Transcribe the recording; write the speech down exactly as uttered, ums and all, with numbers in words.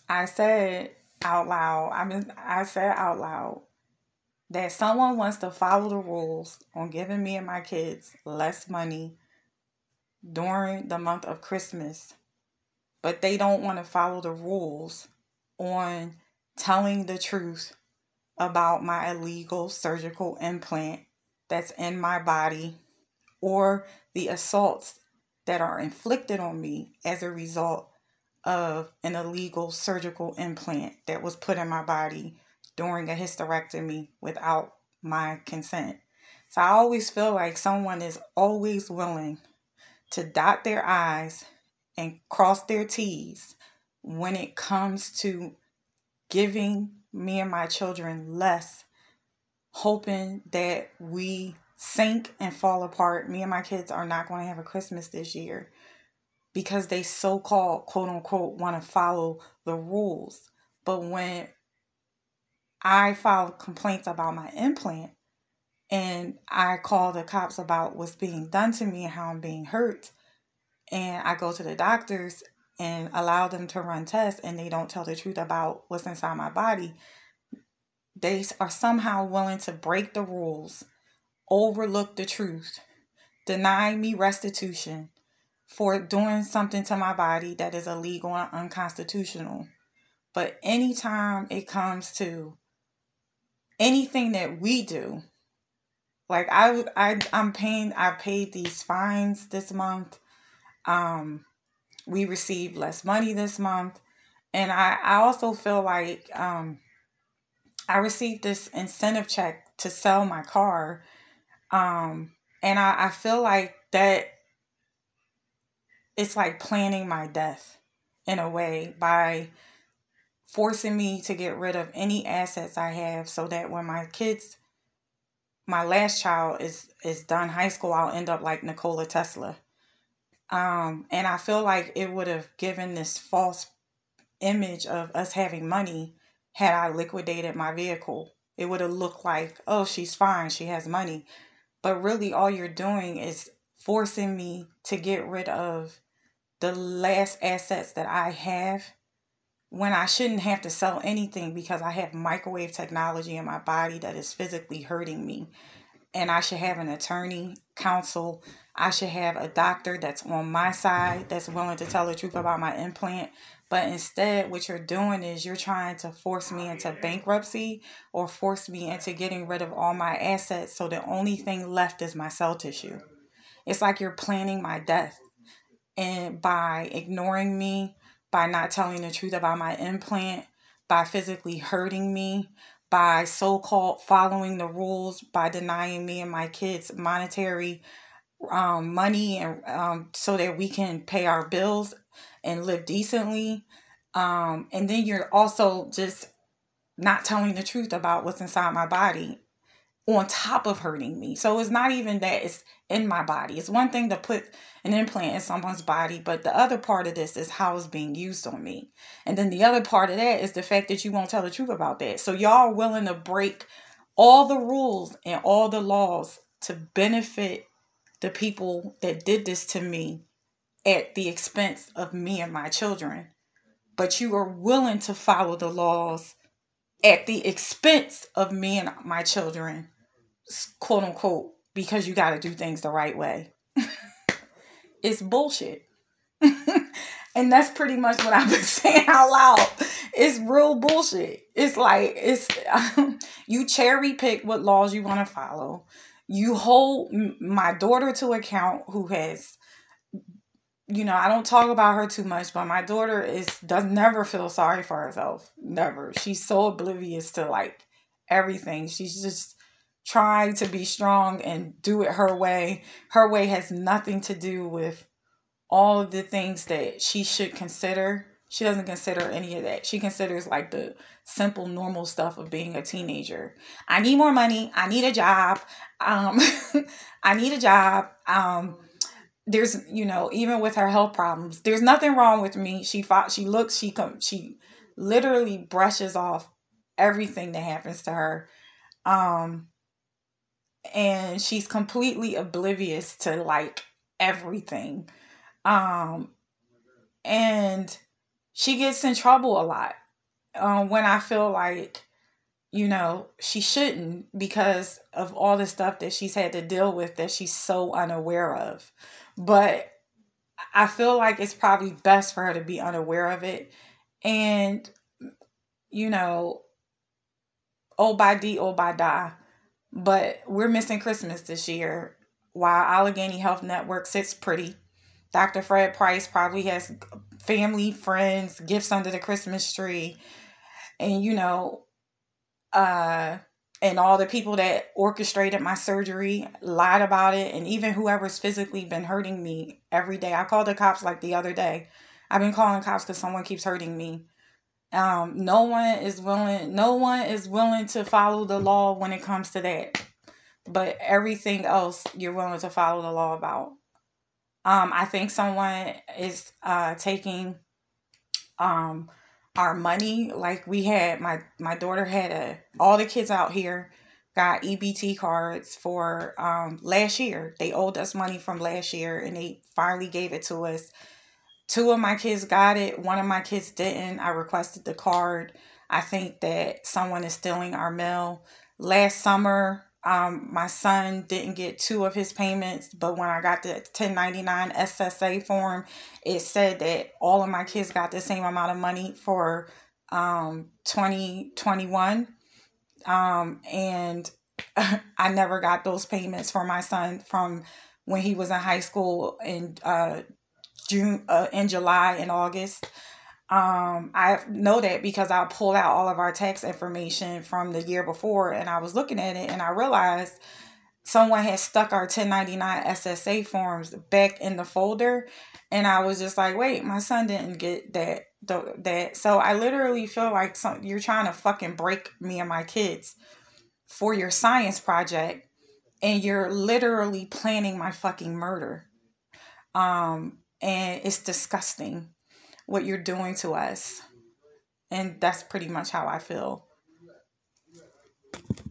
I said out loud, I mean, I said out loud that someone wants to follow the rules on giving me and my kids less money during the month of Christmas, but they don't want to follow the rules on telling the truth about my illegal surgical implant that's in my body or the assaults that are inflicted on me as a result of an illegal surgical implant that was put in my body during a hysterectomy without my consent. So I always feel like someone is always willing to dot their I's and cross their T's when it comes to giving me and my children less, hoping that we sink and fall apart. Me and my kids are not going to have a Christmas this year because they so-called, quote unquote, want to follow the rules. But when I filed complaints about my implant and I call the cops about what's being done to me and how I'm being hurt, and I go to the doctors and allow them to run tests and they don't tell the truth about what's inside my body, they are somehow willing to break the rules, overlook the truth, deny me restitution for doing something to my body that is illegal and unconstitutional. But anytime it comes to anything that we do, like I, I, I'm paying, I paid these fines this month. Um, we received less money this month. And I, I also feel like um, I received this incentive check to sell my car. Um, and I, I feel like that it's like planning my death in a way by forcing me to get rid of any assets I have so that when my kids, my last child is, is done high school, I'll end up like Nikola Tesla. Um, and I feel like it would have given this false image of us having money had I liquidated my vehicle. It would have looked like, oh, she's fine, she has money. But really all you're doing is forcing me to get rid of the last assets that I have when I shouldn't have to sell anything because I have microwave technology in my body that is physically hurting me. And I should have an attorney, counsel. I should have a doctor that's on my side that's willing to tell the truth about my implant. But instead, what you're doing is you're trying to force me into bankruptcy or force me into getting rid of all my assets so the only thing left is my cell tissue. It's like you're planning my death. And by ignoring me, by not telling the truth about my implant, by physically hurting me, by so-called following the rules, by denying me and my kids monetary um, money and um, so that we can pay our bills and live decently. Um, and then you're also just not telling the truth about what's inside my body on top of hurting me. So it's not even that it's in my body. It's one thing to put an implant in someone's body, but the other part of this is how it's being used on me. And then the other part of that is the fact that you won't tell the truth about that. So y'all are willing to break all the rules and all the laws to benefit the people that did this to me at the expense of me and my children. But you are willing to follow the laws at the expense of me and my children, quote unquote, because you got to do things the right way. It's bullshit. And that's pretty much what I've been saying out loud. It's real bullshit. It's like, it's um, you cherry pick what laws you want to follow. You hold m- my daughter to account who has, you know, I don't talk about her too much, but my daughter is does never feel sorry for herself. Never. She's so oblivious to like everything. She's just trying to be strong and do it her way. Her way has nothing to do with all of the things that she should consider. She doesn't consider any of that. She considers like the simple, normal stuff of being a teenager. I need more money. I need a job. Um, I need a job. Um, there's, you know, even with her health problems, there's nothing wrong with me. She fought, she looks, she come, she literally brushes off everything that happens to her. Um, and she's completely oblivious to like everything. Um, and she gets in trouble a lot um, when I feel like, you know, she shouldn't, because of all the stuff that she's had to deal with that she's so unaware of. But I feel like it's probably best for her to be unaware of it. And, you know, oh by D, oh by die. But we're missing Christmas this year. While Allegheny Health Network sits pretty, doctor Fred Price probably has family, friends, gifts under the Christmas tree. And, you know, uh, and all the people that orchestrated my surgery lied about it. And even whoever's physically been hurting me every day. I called the cops like the other day. I've been calling cops because someone keeps hurting me. Um, no one is willing, no one is willing to follow the law when it comes to that. But everything else you're willing to follow the law about. Um, I think someone is uh, taking um, our money. Like we had, my, my daughter had a, all the kids out here got E B T cards for um, last year. They owed us money from last year and they finally gave it to us. Two of my kids got it. One of my kids didn't. I requested the card. I think that someone is stealing our mail. Last summer, um, my son didn't get two of his payments, but when I got the ten ninety-nine S S A form, it said that all of my kids got the same amount of money for um, twenty twenty-one. Um, and I never got those payments for my son from when he was in high school in uh, June, uh, in July and August. Um, I know that because I pulled out all of our tax information from the year before and I was looking at it and I realized someone had stuck our ten ninety-nine S S A forms back in the folder. And I was just like, wait, my son didn't get that. that. So I literally feel like some, you're trying to fucking break me and my kids for your science project. And you're literally planning my fucking murder. Um, and it's disgusting what you're doing to us. And that's pretty much how I feel.